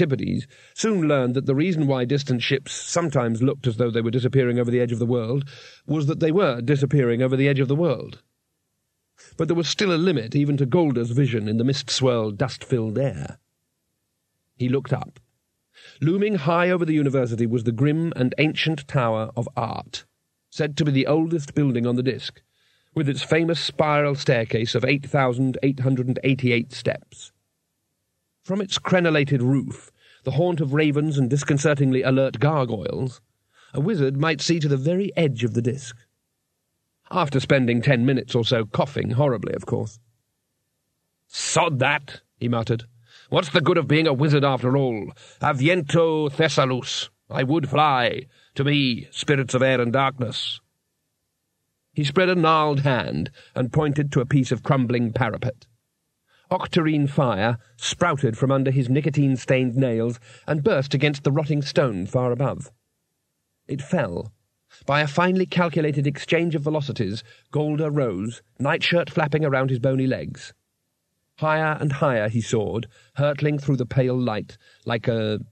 Antipodes, soon learned that the reason why distant ships sometimes looked as though they were disappearing over the edge of the world was that they were disappearing over the edge of the world. But there was still a limit even to Golder's vision in the mist-swirled, dust-filled air. He looked up. Looming high over the university was the grim and ancient Tower of Art, said to be the oldest building on the disk, with its famous spiral staircase of 8,888 steps. From its crenellated roof, the haunt of ravens and disconcertingly alert gargoyles, a wizard might see to the very edge of the disk. After spending 10 minutes or so coughing, horribly, of course. "Sod that," he muttered. "What's the good of being a wizard after all? Aviento Thessalus. I would fly. To me, spirits of air and darkness." He spread a gnarled hand and pointed to a piece of crumbling parapet. Octarine fire sprouted from under his nicotine-stained nails and burst against the rotting stone far above. It fell. By a finely calculated exchange of velocities, Golder rose, nightshirt flapping around his bony legs. Higher and higher he soared, hurtling through the pale light, like an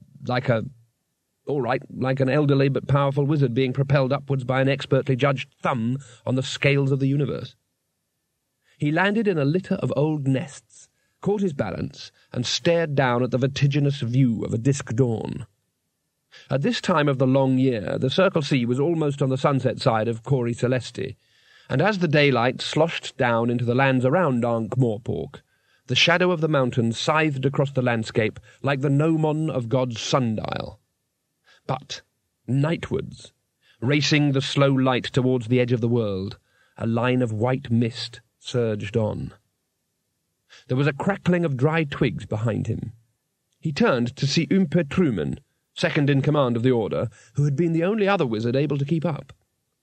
elderly but powerful wizard being propelled upwards by an expertly judged thumb on the scales of the universe. He landed in a litter of old nests, caught his balance, and stared down at the vertiginous view of a disk dawn. At this time of the long year, the Circle Sea was almost on the sunset side of Cori Celesti, and as the daylight sloshed down into the lands around Ankh-Morpork, the shadow of the mountains scythed across the landscape like the gnomon of God's sundial. But, nightwards, racing the slow light towards the edge of the world, a line of white mist surged on. There was a crackling of dry twigs behind him. He turned to see Umpe Truman, second in command of the order, who had been the only other wizard able to keep up.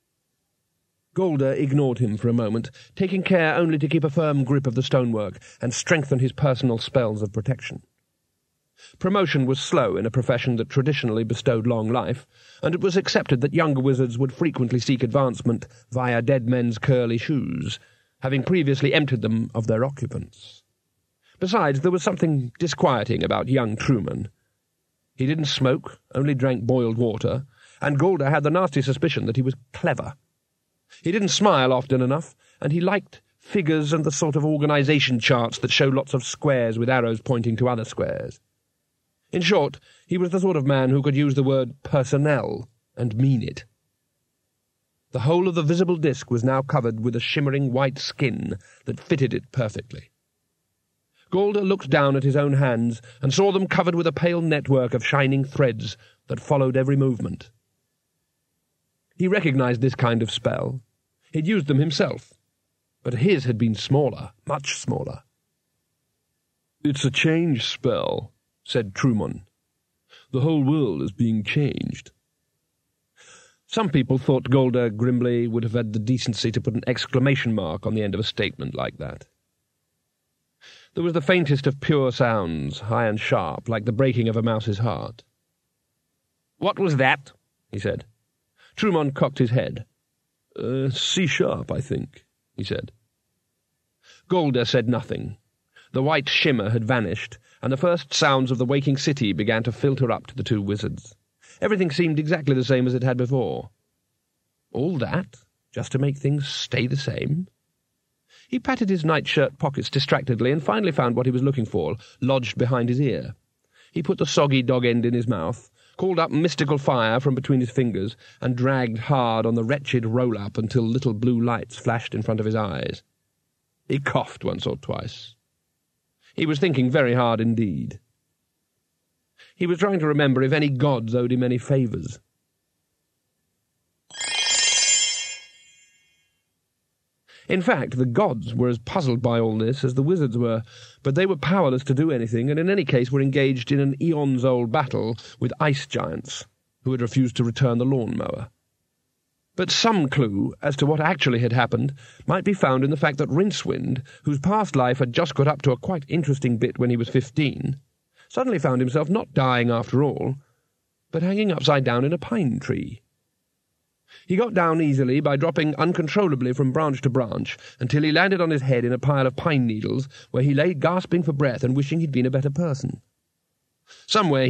Golder ignored him for a moment, taking care only to keep a firm grip of the stonework and strengthen his personal spells of protection. Promotion was slow in a profession that traditionally bestowed long life, and it was accepted that younger wizards would frequently seek advancement via dead men's curly shoes, having previously emptied them of their occupants. Besides, there was something disquieting about young Truman. He didn't smoke, only drank boiled water, and Golder had the nasty suspicion that he was clever. He didn't smile often enough, and he liked figures and the sort of organization charts that show lots of squares with arrows pointing to other squares. In short, he was the sort of man who could use the word personnel and mean it. The whole of the visible disk was now covered with a shimmering white skin that fitted it perfectly. Golder looked down at his own hands and saw them covered with a pale network of shining threads that followed every movement. He recognized this kind of spell. He'd used them himself, but his had been smaller, much smaller. "It's a change spell," said Truman. "The whole world is being changed." Some people thought Golder grimly would have had the decency to put an exclamation mark on the end of a statement like that. There was the faintest of pure sounds, high and sharp, like the breaking of a mouse's heart. "What was that?" he said. Truman cocked his head. C-sharp, I think," he said. Golder said nothing. The white shimmer had vanished, and the first sounds of the waking city began to filter up to the two wizards. Everything seemed exactly the same as it had before. All that, just to make things stay the same? He patted his nightshirt pockets distractedly and finally found what he was looking for, lodged behind his ear. He put the soggy dog end in his mouth, called up mystical fire from between his fingers, and dragged hard on the wretched roll-up until little blue lights flashed in front of his eyes. He coughed once or twice. He was thinking very hard indeed. He was trying to remember if any gods owed him any favours. In fact, the gods were as puzzled by all this as the wizards were, but they were powerless to do anything, and in any case were engaged in an eons-old battle with ice giants, who had refused to return the lawn-mower. But some clue as to what actually had happened might be found in the fact that Rincewind, whose past life had just got up to a quite interesting bit when he was 15, suddenly found himself not dying after all, but hanging upside down in a pine tree. He got down easily by dropping uncontrollably from branch to branch until he landed on his head in a pile of pine needles, where he lay gasping for breath and wishing he'd been a better person. Somewhere